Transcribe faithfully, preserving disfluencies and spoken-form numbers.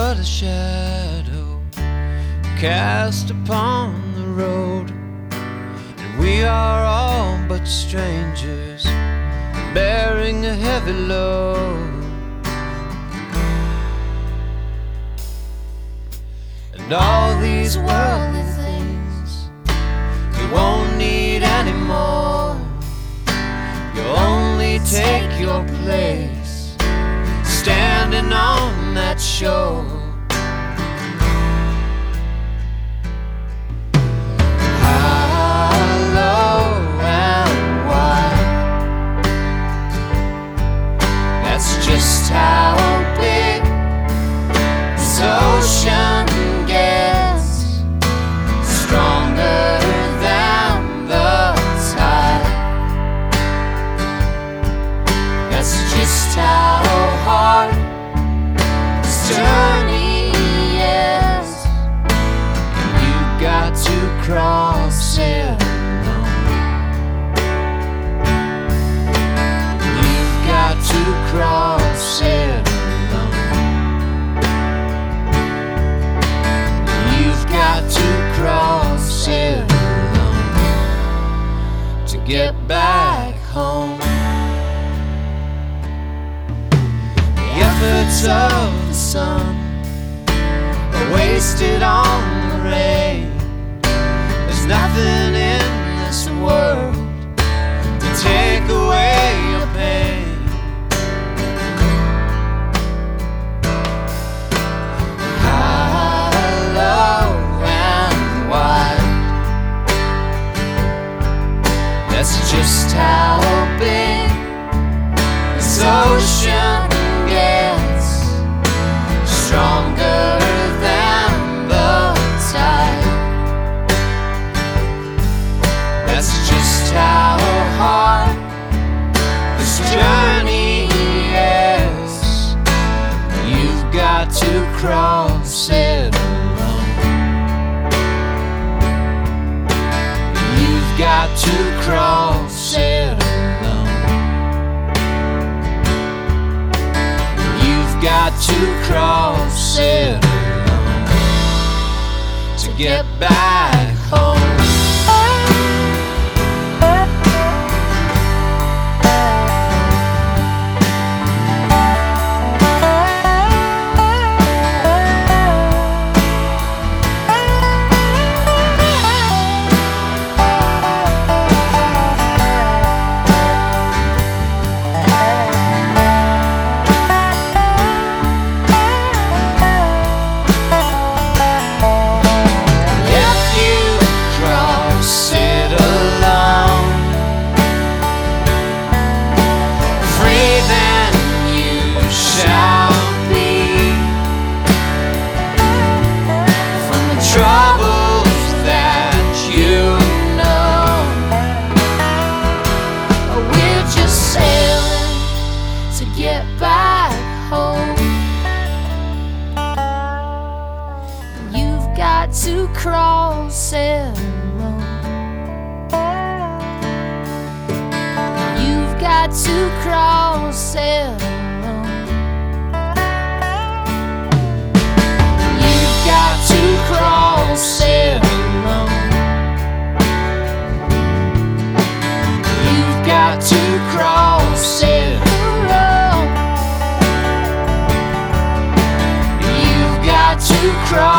but a shadow cast upon the road, and we are all but strangers bearing a heavy load. And all these worldly things you won't need anymore. You'll only take your place standing on that shore. High, low, and wide, that's just how big this ocean gets, stronger than the tide. That's just how hard this journey is. You got to cross it alone. You've got to cross it alone. You've got to cross it alone to get back home. The efforts of the sun are wasted on the rain. There's nothing in this world to take away your pain. High, low, and wide, that's just how big this ocean gets, stronger than the tide. That's just how hard this journey is. You've got to cross it alone. You've got to cross it alone. You've got to cross it alone to get back home. Troubles that you know, we're just sailing to get back home. You've got to cross it alone. You've got to cross it alone. You've got to cross it alone. You've got to cross it alone. You've got to cross